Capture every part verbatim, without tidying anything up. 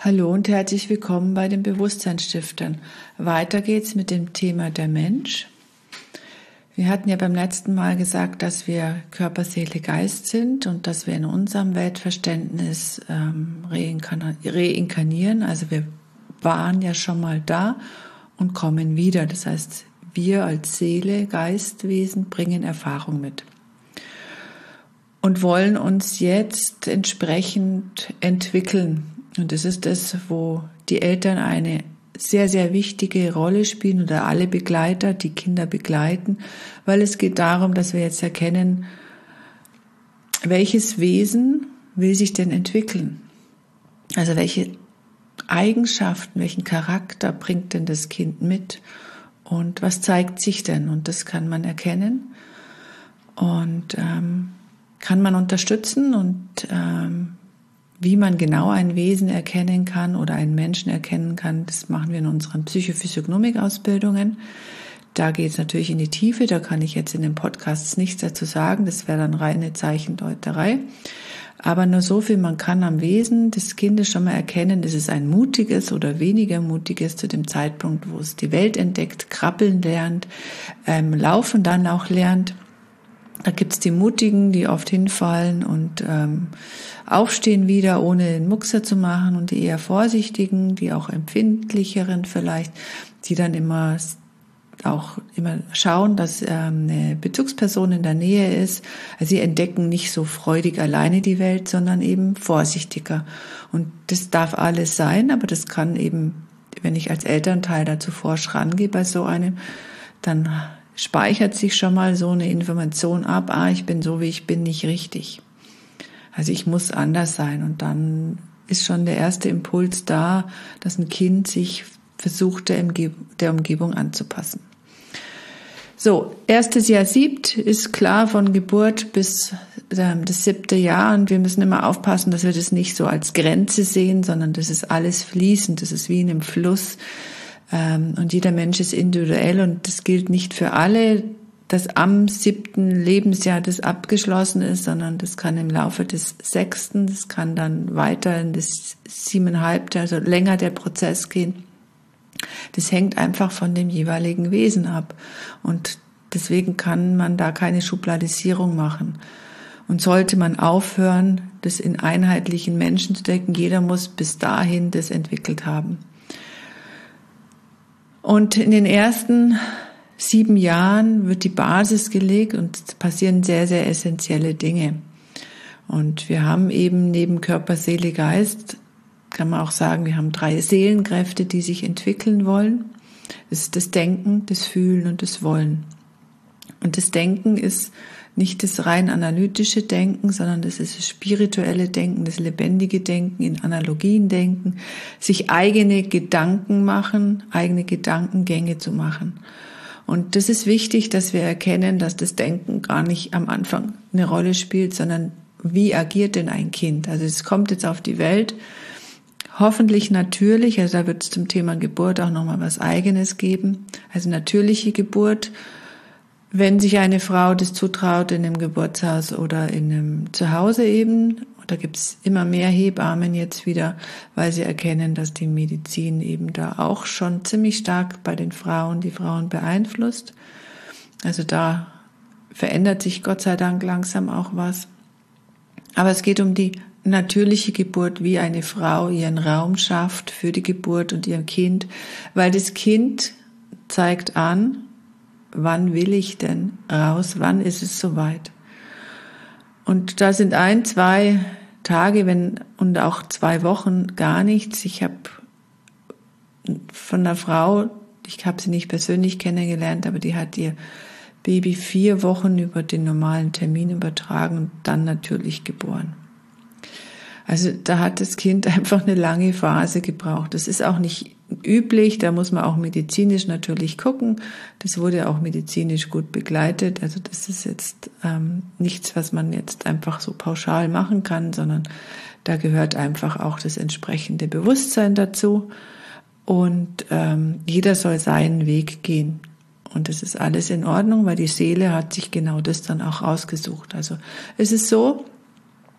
Hallo und herzlich willkommen bei den Bewusstseinsstiftern. Weiter geht's mit dem Thema der Mensch. Wir hatten ja beim letzten Mal gesagt, dass wir Körper, Seele, Geist sind und dass wir in unserem Weltverständnis ähm, reinkarnieren. Also wir waren ja schon mal da und kommen wieder. Das heißt, wir als Seele, Geistwesen bringen Erfahrung mit und wollen uns jetzt entsprechend entwickeln. Und das ist das, wo die Eltern eine sehr, sehr wichtige Rolle spielen oder alle Begleiter, die Kinder begleiten, weil es geht darum, dass wir jetzt erkennen, welches Wesen will sich denn entwickeln? Also welche Eigenschaften, welchen Charakter bringt denn das Kind mit? Und was zeigt sich denn? Und das kann man erkennen und ähm, kann man unterstützen und ähm, wie man genau ein Wesen erkennen kann oder einen Menschen erkennen kann, das machen wir in unseren Psychophysiognomik-Ausbildungen. Da geht es natürlich in die Tiefe, da kann ich jetzt in den Podcasts nichts dazu sagen, das wäre dann reine Zeichendeuterei. Aber nur so viel, man kann am Wesen des Kindes schon mal erkennen, dass es ein mutiges oder weniger mutiges zu dem Zeitpunkt, wo es die Welt entdeckt, krabbeln lernt, ähm, laufen dann auch lernt. Da gibt's die Mutigen, die oft hinfallen und ähm, aufstehen wieder, ohne den Muckser zu machen, und die eher Vorsichtigen, die auch Empfindlicheren vielleicht, die dann immer auch immer schauen, dass ähm, eine Bezugsperson in der Nähe ist. Also sie entdecken nicht so freudig alleine die Welt, sondern eben vorsichtiger. Und das darf alles sein, aber das kann eben, wenn ich als Elternteil dazu forsch rangehe bei so einem, dann speichert sich schon mal so eine Information ab, ah, ich bin so, wie ich bin, nicht richtig. Also ich muss anders sein. Und dann ist schon der erste Impuls da, dass ein Kind sich versucht, der, Umgeb- der Umgebung anzupassen. So, erstes Jahr siebt ist klar von Geburt bis äh, das siebte Jahr. Und wir müssen immer aufpassen, dass wir das nicht so als Grenze sehen, sondern das ist alles fließend, das ist wie in einem Fluss. Und jeder Mensch ist individuell und das gilt nicht für alle, dass am siebten Lebensjahr das abgeschlossen ist, sondern das kann im Laufe des sechsten, das kann dann weiter in das siebeneinhalbte, also länger der Prozess gehen. Das hängt einfach von dem jeweiligen Wesen ab und deswegen kann man da keine Schubladisierung machen. Und sollte man aufhören, das in einheitlichen Menschen zu denken, jeder muss bis dahin das entwickelt haben. Und in den ersten sieben Jahren wird die Basis gelegt und es passieren sehr, sehr essentielle Dinge. Und wir haben eben neben Körper, Seele, Geist, kann man auch sagen, wir haben drei Seelenkräfte, die sich entwickeln wollen. Das ist das Denken, das Fühlen und das Wollen. Und das Denken ist nicht das rein analytische Denken, sondern das ist das spirituelle Denken, das lebendige Denken, in Analogien denken, sich eigene Gedanken machen, eigene Gedankengänge zu machen. Und das ist wichtig, dass wir erkennen, dass das Denken gar nicht am Anfang eine Rolle spielt, sondern wie agiert denn ein Kind? Also es kommt jetzt auf die Welt, hoffentlich natürlich, also da wird es zum Thema Geburt auch nochmal was Eigenes geben, also natürliche Geburt. Wenn sich eine Frau das zutraut in einem Geburtshaus oder in einem Zuhause eben, da gibt's immer mehr Hebammen jetzt wieder, weil sie erkennen, dass die Medizin eben da auch schon ziemlich stark bei den Frauen, die Frauen beeinflusst. Also da verändert sich Gott sei Dank langsam auch was. Aber es geht um die natürliche Geburt, wie eine Frau ihren Raum schafft für die Geburt und ihr Kind, weil das Kind zeigt an, wann will ich denn raus? Wann ist es soweit? Und da sind ein, zwei Tage, wenn und auch zwei Wochen gar nichts. Ich habe von einer Frau, ich habe sie nicht persönlich kennengelernt, aber die hat ihr Baby vier Wochen über den normalen Termin übertragen und dann natürlich geboren. Also da hat das Kind einfach eine lange Phase gebraucht. Das ist auch nicht üblich, da muss man auch medizinisch natürlich gucken. Das wurde auch medizinisch gut begleitet. Also das ist jetzt ähm, nichts, was man jetzt einfach so pauschal machen kann, sondern da gehört einfach auch das entsprechende Bewusstsein dazu. Und ähm, jeder soll seinen Weg gehen. Und das ist alles in Ordnung, weil die Seele hat sich genau das dann auch ausgesucht. Also es ist so,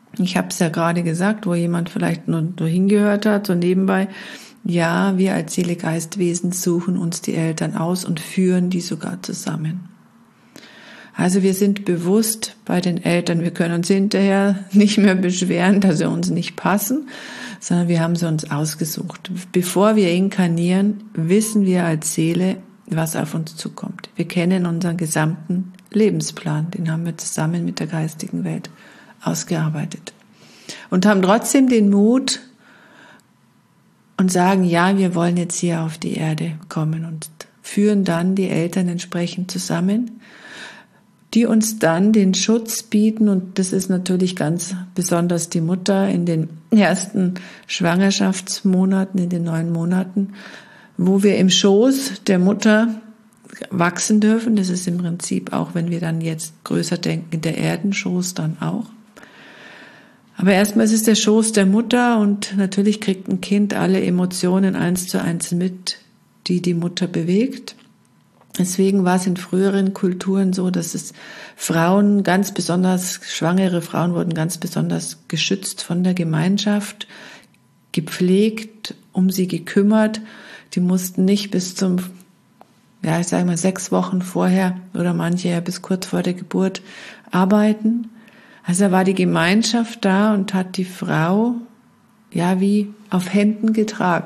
Ich habe es ja gerade gesagt, wo jemand vielleicht nur, nur hingehört hat, so nebenbei. Ja, wir als Seele-Geist-Wesen suchen uns die Eltern aus und führen die sogar zusammen. Also wir sind bewusst bei den Eltern. Wir können uns hinterher nicht mehr beschweren, dass sie uns nicht passen, sondern wir haben sie uns ausgesucht. Bevor wir inkarnieren, wissen wir als Seele, was auf uns zukommt. Wir kennen unseren gesamten Lebensplan. Den haben wir zusammen mit der geistigen Welt ausgearbeitet. Und haben trotzdem den Mut, und sagen, ja, wir wollen jetzt hier auf die Erde kommen und führen dann die Eltern entsprechend zusammen, die uns dann den Schutz bieten, und das ist natürlich ganz besonders die Mutter in den ersten Schwangerschaftsmonaten, in den neun Monaten, wo wir im Schoß der Mutter wachsen dürfen. Das ist im Prinzip auch, wenn wir dann jetzt größer denken, der Erdenschoß dann auch. Aber erstmal ist es der Schoß der Mutter, und natürlich kriegt ein Kind alle Emotionen eins zu eins mit, die die Mutter bewegt. Deswegen war es in früheren Kulturen so, dass es Frauen, ganz besonders schwangere Frauen, wurden ganz besonders geschützt von der Gemeinschaft, gepflegt, um sie gekümmert. Die mussten nicht bis zum, ja, ich sage mal, sechs Wochen vorher oder manche ja bis kurz vor der Geburt arbeiten. Also war die Gemeinschaft da und hat die Frau ja wie auf Händen getragen.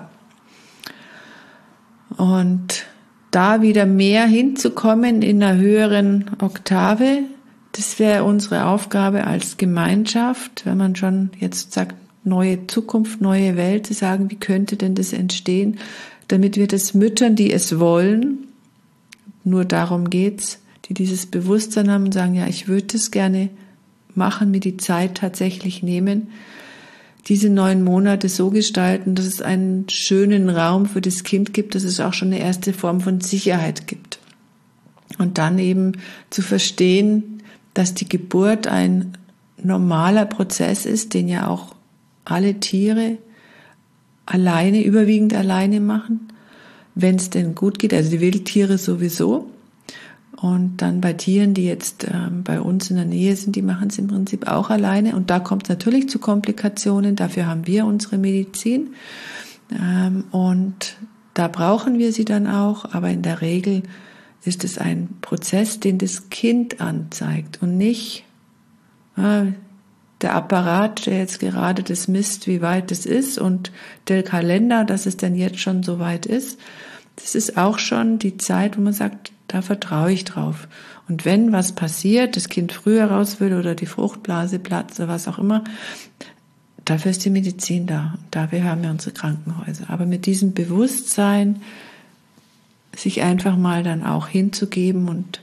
Und da wieder mehr hinzukommen in einer höheren Oktave, das wäre unsere Aufgabe als Gemeinschaft, wenn man schon jetzt sagt, neue Zukunft, neue Welt, zu sagen, wie könnte denn das entstehen, damit wir das Müttern, die es wollen, nur darum geht's, die dieses Bewusstsein haben und sagen, ja, ich würde das gerne machen, mir die Zeit tatsächlich nehmen, diese neun Monate so gestalten, dass es einen schönen Raum für das Kind gibt, dass es auch schon eine erste Form von Sicherheit gibt. Und dann eben zu verstehen, dass die Geburt ein normaler Prozess ist, den ja auch alle Tiere alleine, überwiegend alleine machen, wenn es denn gut geht, also die Wildtiere sowieso. Und dann bei Tieren, die jetzt ähm, bei uns in der Nähe sind, die machen es im Prinzip auch alleine. Und da kommt es natürlich zu Komplikationen. Dafür haben wir unsere Medizin. Ähm, und da brauchen wir sie dann auch. Aber in der Regel ist es ein Prozess, den das Kind anzeigt und nicht äh, der Apparat, der jetzt gerade das misst, wie weit es ist, und der Kalender, dass es denn jetzt schon so weit ist. Das ist auch schon die Zeit, wo man sagt, da vertraue ich drauf. Und wenn was passiert, das Kind früher raus will oder die Fruchtblase platzt oder was auch immer, dafür ist die Medizin da. Und dafür haben wir unsere Krankenhäuser. Aber mit diesem Bewusstsein, sich einfach mal dann auch hinzugeben und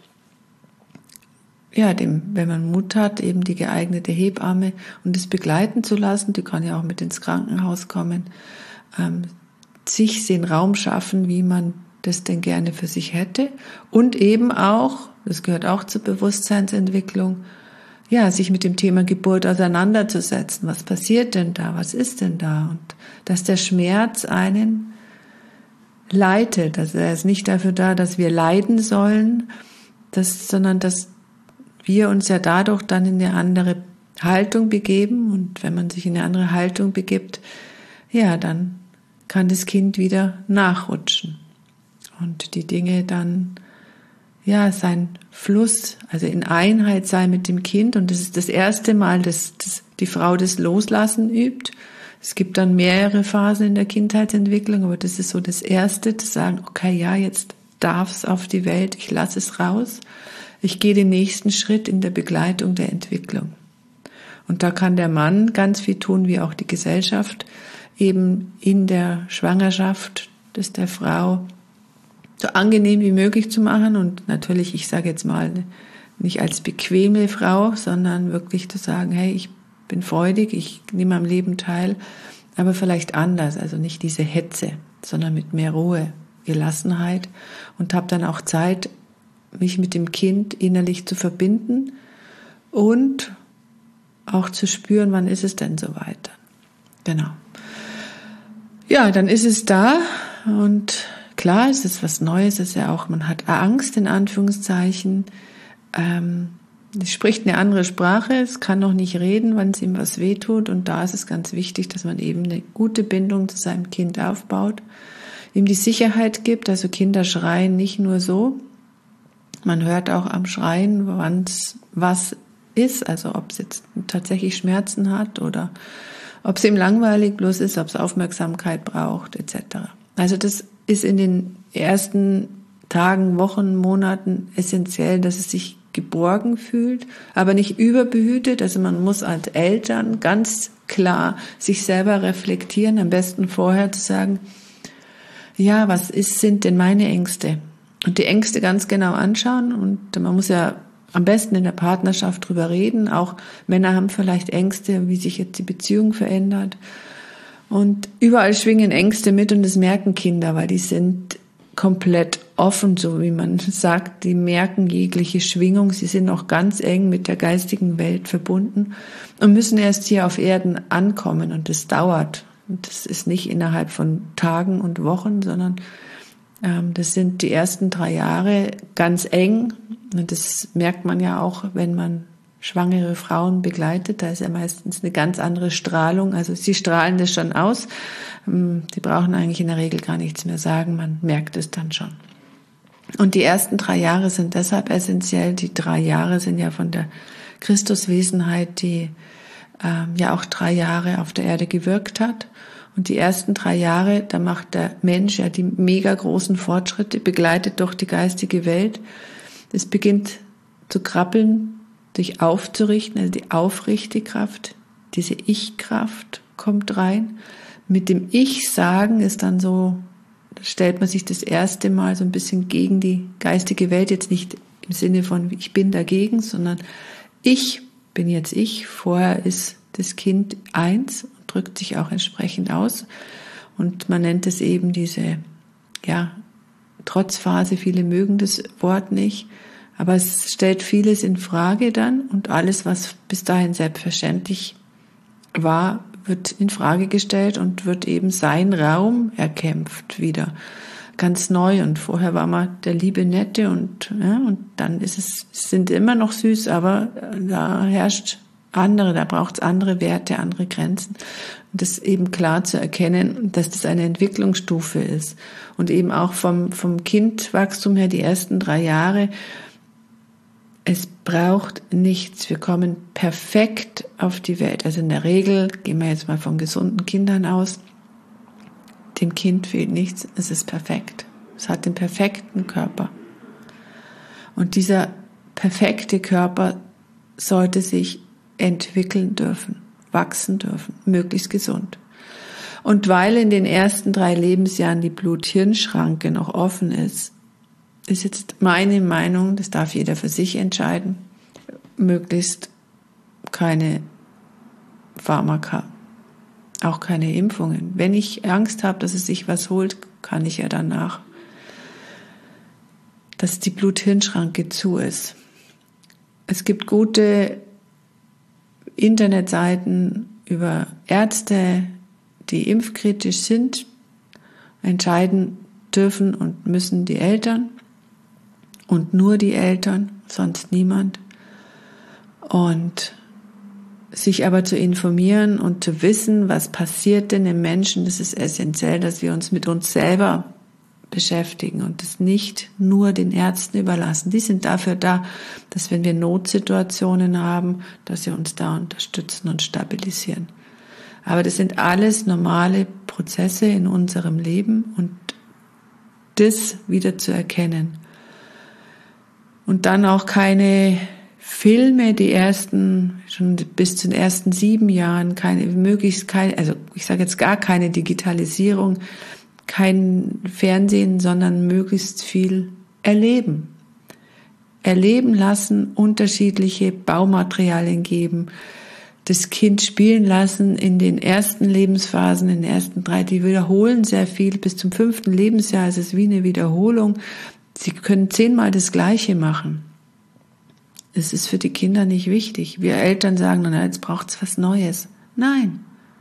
ja, dem, wenn man Mut hat, eben die geeignete Hebamme und es begleiten zu lassen, die kann ja auch mit ins Krankenhaus kommen, ähm, sich den Raum schaffen, wie man das denn gerne für sich hätte, und eben auch, das gehört auch zur Bewusstseinsentwicklung, ja, sich mit dem Thema Geburt auseinanderzusetzen. Was passiert denn da? Was ist denn da? Und dass der Schmerz einen leitet. Also er ist nicht dafür da, dass wir leiden sollen, dass, sondern dass wir uns ja dadurch dann in eine andere Haltung begeben. Und wenn man sich in eine andere Haltung begibt, ja, dann kann das Kind wieder nachrutschen. Und die Dinge dann, ja, sein Fluss, also in Einheit sein mit dem Kind. Und das ist das erste Mal, dass, dass die Frau das Loslassen übt. Es gibt dann mehrere Phasen in der Kindheitsentwicklung, aber das ist so das Erste, zu sagen, okay, ja, jetzt darf es auf die Welt, ich lasse es raus. Ich gehe den nächsten Schritt in der Begleitung der Entwicklung. Und da kann der Mann ganz viel tun, wie auch die Gesellschaft, eben in der Schwangerschaft, das der Frau so angenehm wie möglich zu machen, und natürlich, ich sage jetzt mal, nicht als bequeme Frau, sondern wirklich zu sagen, hey, ich bin freudig, ich nehme am Leben teil, aber vielleicht anders, also nicht diese Hetze, sondern mit mehr Ruhe, Gelassenheit, und habe dann auch Zeit, mich mit dem Kind innerlich zu verbinden und auch zu spüren, wann ist es denn soweit. Genau. Ja, dann ist es da, und klar, es ist was Neues, es ist ja auch, man hat Angst in Anführungszeichen, ähm, es spricht eine andere Sprache, es kann noch nicht reden, wenn es ihm was wehtut. Und da ist es ganz wichtig, dass man eben eine gute Bindung zu seinem Kind aufbaut, ihm die Sicherheit gibt. Also Kinder schreien nicht nur so. Man hört auch am Schreien, wann es was ist, also ob es jetzt tatsächlich Schmerzen hat oder ob es ihm langweilig bloß ist, ob es Aufmerksamkeit braucht, et cetera. Also das ist in den ersten Tagen, Wochen, Monaten essentiell, dass es sich geborgen fühlt, aber nicht überbehütet. Also man muss als Eltern ganz klar sich selber reflektieren, am besten vorher zu sagen, ja, was ist, sind denn meine Ängste? Und die Ängste ganz genau anschauen. Und man muss ja am besten in der Partnerschaft drüber reden. Auch Männer haben vielleicht Ängste, wie sich jetzt die Beziehung verändert. Und überall schwingen Ängste mit und das merken Kinder, weil die sind komplett offen, so wie man sagt. Die merken jegliche Schwingung. Sie sind auch ganz eng mit der geistigen Welt verbunden und müssen erst hier auf Erden ankommen. Und das dauert. Und das ist nicht innerhalb von Tagen und Wochen, sondern ähm, das sind die ersten drei Jahre ganz eng. Und das merkt man ja auch, wenn man schwangere Frauen begleitet. Da ist ja meistens eine ganz andere Strahlung. Also sie strahlen das schon aus. Die brauchen eigentlich in der Regel gar nichts mehr sagen. Man merkt es dann schon. Und die ersten drei Jahre sind deshalb essentiell. Die drei Jahre sind ja von der Christuswesenheit, die ähm, ja auch drei Jahre auf der Erde gewirkt hat. Und die ersten drei Jahre, da macht der Mensch ja die mega großen Fortschritte, begleitet durch die geistige Welt. Es beginnt zu krabbeln, sich aufzurichten, also die Aufrichtigkraft, diese Ich-Kraft kommt rein. Mit dem Ich-Sagen ist dann so, da stellt man sich das erste Mal so ein bisschen gegen die geistige Welt, jetzt nicht im Sinne von ich bin dagegen, sondern ich bin jetzt ich. Vorher ist das Kind eins und drückt sich auch entsprechend aus. Und man nennt es eben diese, ja, Trotzphase. Viele mögen das Wort nicht. Aber es stellt vieles in Frage dann und alles, was bis dahin selbstverständlich war, wird in Frage gestellt und wird eben sein Raum erkämpft wieder. Ganz neu. Und vorher war man der liebe Nette und, ja, und dann ist es, es sind immer noch süß, aber da herrscht andere, da braucht es andere Werte, andere Grenzen. Und das eben klar zu erkennen, dass das eine Entwicklungsstufe ist. Und eben auch vom, vom Kindwachstum her die ersten drei Jahre, es braucht nichts. Wir kommen perfekt auf die Welt. Also in der Regel, gehen wir jetzt mal von gesunden Kindern aus, dem Kind fehlt nichts, es ist perfekt. Es hat den perfekten Körper. Und dieser perfekte Körper sollte sich entwickeln dürfen, wachsen dürfen, möglichst gesund. Und weil in den ersten drei Lebensjahren die Blut-Hirn-Schranke noch offen ist, ist jetzt meine Meinung, das darf jeder für sich entscheiden, möglichst keine Pharmaka, auch keine Impfungen. Wenn ich Angst habe, dass es sich was holt, kann ich ja danach, dass die Blut-Hirn-Schranke zu ist. Es gibt gute Internetseiten über Ärzte, die impfkritisch sind. Entscheiden dürfen und müssen die Eltern. Und nur die Eltern, sonst niemand. Und sich aber zu informieren und zu wissen, was passiert denn im Menschen, das ist essentiell, dass wir uns mit uns selber beschäftigen und das nicht nur den Ärzten überlassen. Die sind dafür da, dass wenn wir Notsituationen haben, dass sie uns da unterstützen und stabilisieren. Aber das sind alles normale Prozesse in unserem Leben und das wieder zu erkennen. Und dann auch keine Filme, die ersten, schon bis zu den ersten sieben Jahren, keine, möglichst keine, also ich sage jetzt gar keine Digitalisierung, kein Fernsehen, sondern möglichst viel erleben. Erleben lassen, unterschiedliche Baumaterialien geben, das Kind spielen lassen in den ersten Lebensphasen, in den ersten drei, die wiederholen sehr viel, bis zum fünften Lebensjahr ist es wie eine Wiederholung. Sie können zehnmal das Gleiche machen. Es ist für die Kinder nicht wichtig. Wir Eltern sagen, na, jetzt braucht es was Neues. Nein.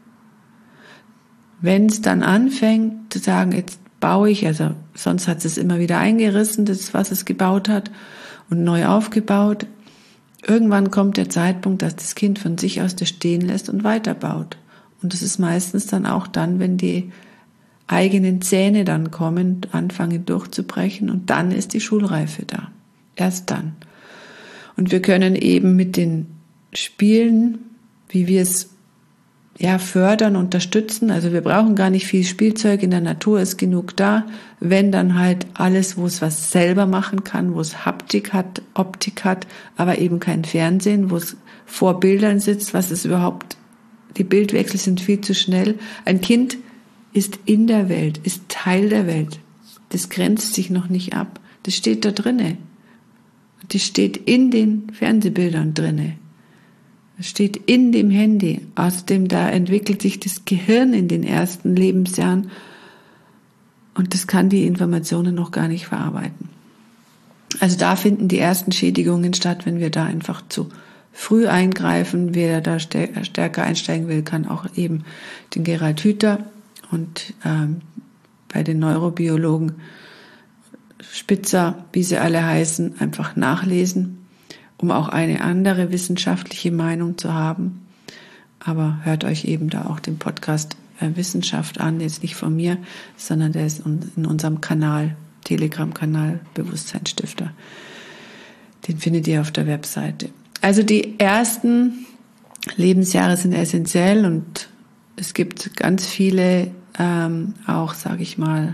Wenn es dann anfängt zu sagen, jetzt baue ich, also sonst hat es immer wieder eingerissen, das, was es gebaut hat, und neu aufgebaut. Irgendwann kommt der Zeitpunkt, dass das Kind von sich aus das stehen lässt und weiterbaut. Und das ist meistens dann auch dann, wenn die eigenen Zähne dann kommen, anfangen durchzubrechen, und dann ist die Schulreife da. Erst dann. Und wir können eben mit den Spielen, wie wir es ja fördern, unterstützen. Also wir brauchen gar nicht viel Spielzeug, in der Natur ist genug da. Wenn dann halt alles, wo es was selber machen kann, wo es Haptik hat, Optik hat, aber eben kein Fernsehen, wo es vor Bildern sitzt, was ist überhaupt, die Bildwechsel sind viel zu schnell. Ein Kind ist in der Welt, ist Teil der Welt. Das grenzt sich noch nicht ab. Das steht da drinne. Das steht in den Fernsehbildern drinne. Das steht in dem Handy. Außerdem, da entwickelt sich das Gehirn in den ersten Lebensjahren und das kann die Informationen noch gar nicht verarbeiten. Also da finden die ersten Schädigungen statt, wenn wir da einfach zu früh eingreifen. Wer da stärker einsteigen will, kann auch eben den Gerald Hüther und ähm, bei den Neurobiologen Spitzer, wie sie alle heißen, einfach nachlesen, um auch eine andere wissenschaftliche Meinung zu haben. Aber hört euch eben da auch den Podcast äh, Wissenschaft an, jetzt nicht von mir, sondern der ist in unserem Kanal, Telegram-Kanal Bewusstseinsstifter. Den findet ihr auf der Webseite. Also die ersten Lebensjahre sind essentiell und es gibt ganz viele ähm, auch, sage ich mal,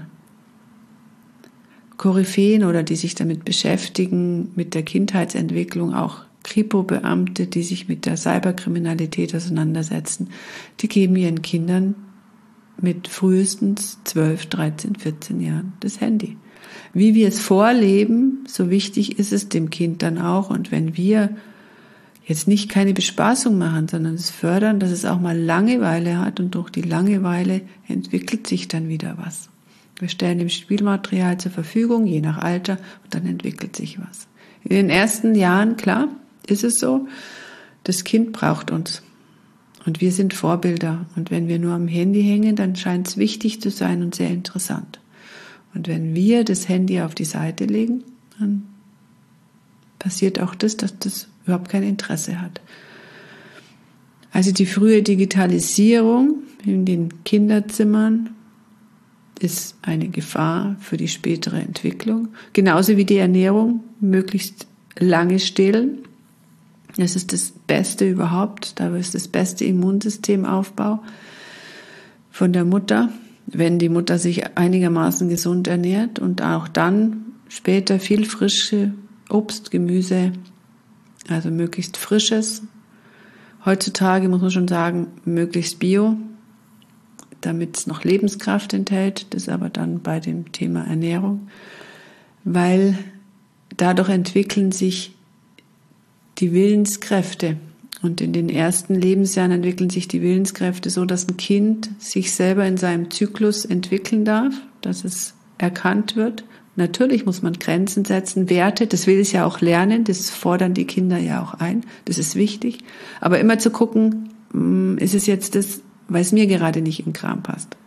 Koryphäen oder die sich damit beschäftigen, mit der Kindheitsentwicklung, auch Kripo-Beamte, die sich mit der Cyberkriminalität auseinandersetzen, die geben ihren Kindern mit frühestens zwölf, dreizehn, vierzehn Jahren das Handy. Wie wir es vorleben, so wichtig ist es dem Kind dann auch. Und wenn wir jetzt nicht keine Bespaßung machen, sondern es fördern, dass es auch mal Langeweile hat und durch die Langeweile entwickelt sich dann wieder was. Wir stellen dem Spielmaterial zur Verfügung, je nach Alter, und dann entwickelt sich was. In den ersten Jahren, klar, ist es so, das Kind braucht uns. Und wir sind Vorbilder. Und wenn wir nur am Handy hängen, dann scheint es wichtig zu sein und sehr interessant. Und wenn wir das Handy auf die Seite legen, dann passiert auch das, dass das überhaupt kein Interesse hat. Also die frühe Digitalisierung in den Kinderzimmern ist eine Gefahr für die spätere Entwicklung. Genauso wie die Ernährung, möglichst lange stillen. Das ist das Beste überhaupt. Da ist das beste Immunsystemaufbau von der Mutter, wenn die Mutter sich einigermaßen gesund ernährt und auch dann später viel frische Obst, Gemüse, also möglichst frisches. Heutzutage muss man schon sagen, möglichst bio, damit es noch Lebenskraft enthält, das aber dann bei dem Thema Ernährung, weil dadurch entwickeln sich die Willenskräfte und in den ersten Lebensjahren entwickeln sich die Willenskräfte so, dass ein Kind sich selber in seinem Zyklus entwickeln darf, dass es erkannt wird. Natürlich muss man Grenzen setzen, Werte, das will es ja auch lernen, das fordern die Kinder ja auch ein, das ist wichtig, aber immer zu gucken, ist es jetzt das, weil es mir gerade nicht in den Kram passt.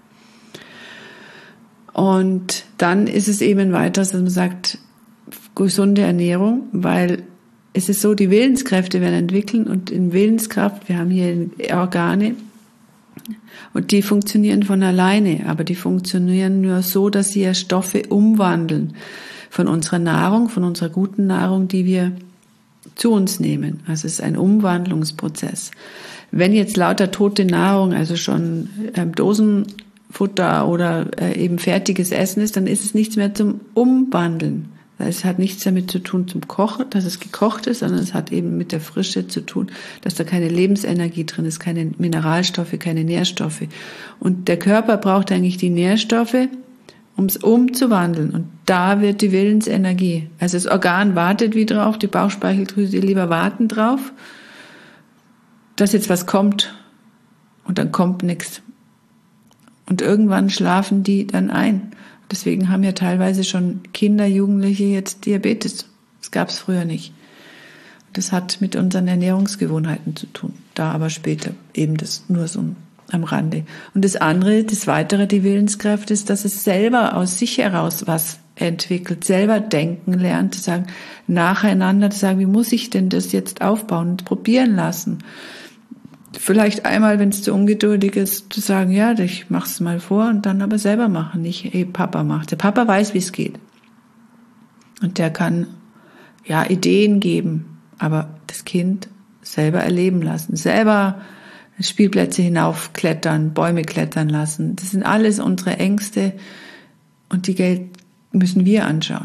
Und dann ist es eben weiter, dass man sagt, gesunde Ernährung, weil es ist so, die Willenskräfte werden entwickeln und in Willenskraft, wir haben hier Organe und die funktionieren von alleine, aber die funktionieren nur so, dass sie ja Stoffe umwandeln von unserer Nahrung, von unserer guten Nahrung, die wir zu uns nehmen. Also es ist ein Umwandlungsprozess. Wenn jetzt lauter tote Nahrung, also schon ähm, Dosenfutter oder äh, eben fertiges Essen ist, dann ist es nichts mehr zum Umwandeln. Es hat nichts damit zu tun zum Kochen, dass es gekocht ist, sondern es hat eben mit der Frische zu tun, dass da keine Lebensenergie drin ist, keine Mineralstoffe, keine Nährstoffe. Und der Körper braucht eigentlich die Nährstoffe, um es umzuwandeln. Und da wird die Willensenergie. Also das Organ wartet wie drauf, die Bauchspeicheldrüse, die Leber warten drauf, dass jetzt was kommt und dann kommt nichts. Und irgendwann schlafen die dann ein. Deswegen haben ja teilweise schon Kinder, Jugendliche jetzt Diabetes. Das gab es früher nicht. Das hat mit unseren Ernährungsgewohnheiten zu tun. Da aber später eben das nur so am Rande. Und das andere, das weitere, die Willenskraft ist, dass es selber aus sich heraus was entwickelt, selber denken lernt, zu sagen, nacheinander zu sagen, wie muss ich denn das jetzt aufbauen und probieren lassen. Vielleicht einmal, wenn es zu ungeduldig ist, zu sagen, ja, ich mach's mal vor und dann aber selber machen, nicht, hey, Papa macht. Der Papa weiß, wie es geht. Und der kann, ja, Ideen geben, aber das Kind selber erleben lassen, selber Spielplätze hinaufklettern, Bäume klettern lassen. Das sind alles unsere Ängste und die Geld müssen wir anschauen.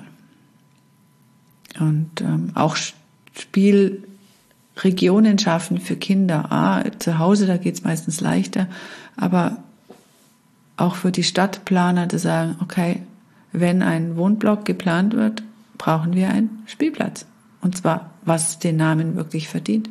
Und ähm, auch Spielregionen schaffen für Kinder. Ah, zu Hause, da geht's meistens leichter, aber auch für die Stadtplaner zu sagen, okay, wenn ein Wohnblock geplant wird, brauchen wir einen Spielplatz. Und zwar, was den Namen wirklich verdient.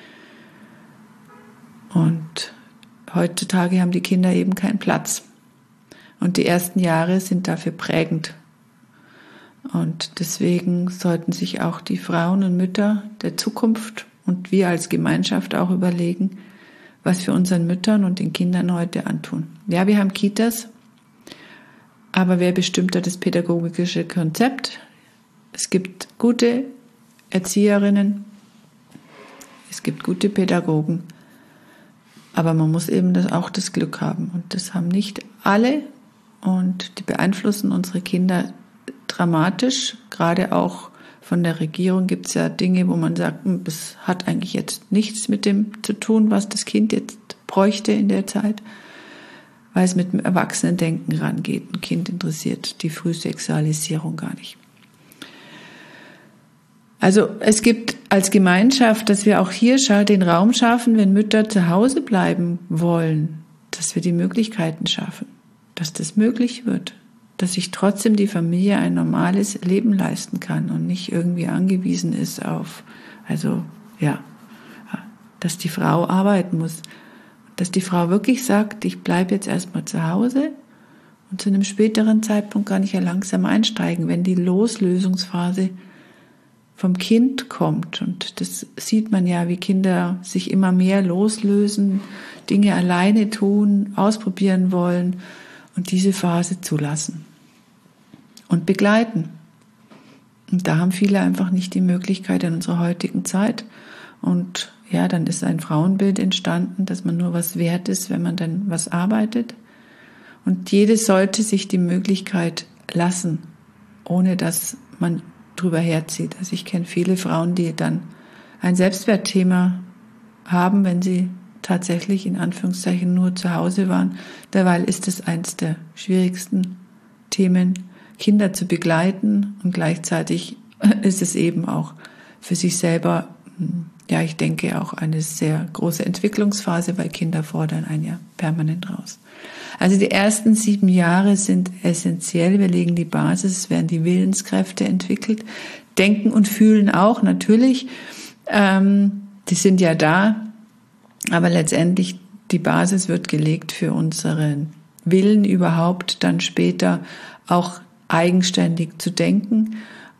Und heutzutage haben die Kinder eben keinen Platz. Und die ersten Jahre sind dafür prägend. Und deswegen sollten sich auch die Frauen und Mütter der Zukunft und wir als Gemeinschaft auch überlegen, was wir unseren Müttern und den Kindern heute antun. Ja, wir haben Kitas, aber wer bestimmt da das pädagogische Konzept? Es gibt gute Erzieherinnen, es gibt gute Pädagogen, aber man muss eben das, auch das Glück haben. Und das haben nicht alle und die beeinflussen unsere Kinder dramatisch. Gerade auch von der Regierung gibt es ja Dinge, wo man sagt, das hat eigentlich jetzt nichts mit dem zu tun, was das Kind jetzt bräuchte in der Zeit, weil es mit dem Erwachsenendenken rangeht. Ein Kind interessiert die Frühsexualisierung gar nicht. Also es gibt als Gemeinschaft, dass wir auch hier den Raum schaffen, wenn Mütter zu Hause bleiben wollen, dass wir die Möglichkeiten schaffen, dass das möglich wird, dass sich trotzdem die Familie ein normales Leben leisten kann und nicht irgendwie angewiesen ist auf, also ja, dass die Frau arbeiten muss, dass die Frau wirklich sagt, ich bleibe jetzt erstmal zu Hause und zu einem späteren Zeitpunkt kann ich ja langsam einsteigen, wenn die Loslösungsphase vom Kind kommt. Und das sieht man ja, wie Kinder sich immer mehr loslösen, Dinge alleine tun, ausprobieren wollen und diese Phase zulassen und begleiten. Und da haben viele einfach nicht die Möglichkeit in unserer heutigen Zeit. Und ja, dann ist ein Frauenbild entstanden, dass man nur was wert ist, wenn man dann was arbeitet. Und jede sollte sich die Möglichkeit lassen, ohne dass man drüber herzieht. Also ich kenne viele Frauen, die dann ein Selbstwertthema haben, wenn sie tatsächlich in Anführungszeichen nur zu Hause waren. Derweil ist es eins der schwierigsten Themen, Kinder zu begleiten und gleichzeitig ist es eben auch für sich selber, ja, ich denke auch eine sehr große Entwicklungsphase, weil Kinder fordern einen ja permanent raus. Also die ersten sieben Jahre sind essentiell. Wir legen die Basis, es werden die Willenskräfte entwickelt. Denken und Fühlen auch, natürlich. Ähm, die sind ja da. Aber letztendlich die Basis wird gelegt für unseren Willen überhaupt, dann später auch eigenständig zu denken.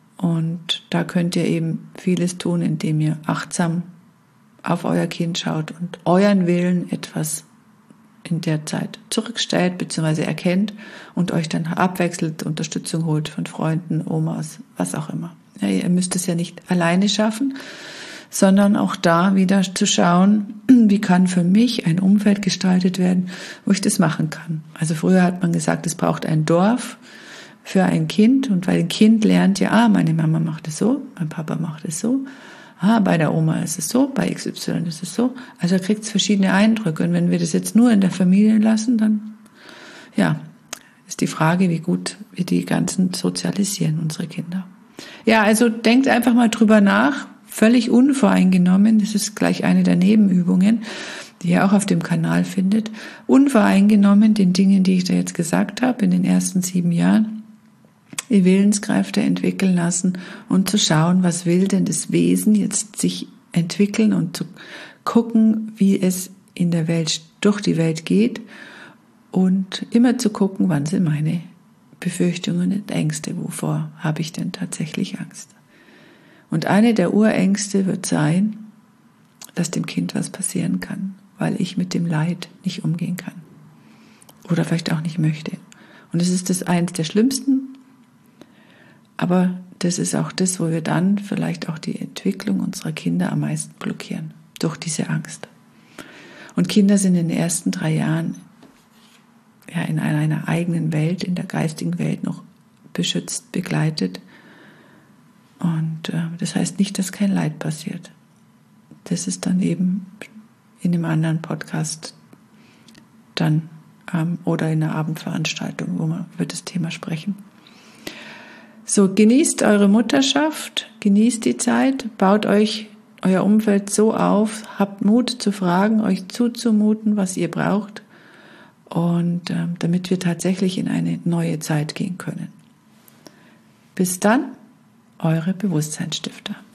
Und da könnt ihr eben vieles tun, indem ihr achtsam auf euer Kind schaut und euren Willen etwas in der Zeit zurückstellt bzw. erkennt und euch dann abwechselt, Unterstützung holt von Freunden, Omas, was auch immer. Ja, ihr müsst es ja nicht alleine schaffen, sondern auch da wieder zu schauen, wie kann für mich ein Umfeld gestaltet werden, wo ich das machen kann. Also früher hat man gesagt, es braucht ein Dorf für ein Kind und weil ein Kind lernt ja, ah, meine Mama macht es so, mein Papa macht es so, ah, bei der Oma ist es so, bei X Y ist es so. Also da kriegt es verschiedene Eindrücke. Und wenn wir das jetzt nur in der Familie lassen, dann, ja, ist die Frage, wie gut wir die ganzen sozialisieren, unsere Kinder. Ja, also denkt einfach mal drüber nach, völlig unvoreingenommen. Das ist gleich eine der Nebenübungen, die ihr auch auf dem Kanal findet. Unvoreingenommen den Dingen, die ich da jetzt gesagt habe, in den ersten sieben Jahren. Die Willenskräfte entwickeln lassen und zu schauen, was will denn das Wesen jetzt sich entwickeln und zu gucken, wie es in der Welt, durch die Welt geht und immer zu gucken, wann sind meine Befürchtungen und Ängste, wovor habe ich denn tatsächlich Angst. Und eine der Urängste wird sein, dass dem Kind was passieren kann, weil ich mit dem Leid nicht umgehen kann oder vielleicht auch nicht möchte. Und es ist das eines der schlimmsten Aber das ist auch das, wo wir dann vielleicht auch die Entwicklung unserer Kinder am meisten blockieren, durch diese Angst. Und Kinder sind in den ersten drei Jahren ja in einer eigenen Welt, in der geistigen Welt noch beschützt, begleitet. Und äh, das heißt nicht, dass kein Leid passiert. Das ist dann eben in einem anderen Podcast dann ähm, oder in einer Abendveranstaltung, wo wir über das Thema sprechen. So, genießt eure Mutterschaft, genießt die Zeit, baut euch euer Umfeld so auf, habt Mut zu fragen, euch zuzumuten, was ihr braucht, und äh, damit wir tatsächlich in eine neue Zeit gehen können. Bis dann, eure Bewusstseinsstifter.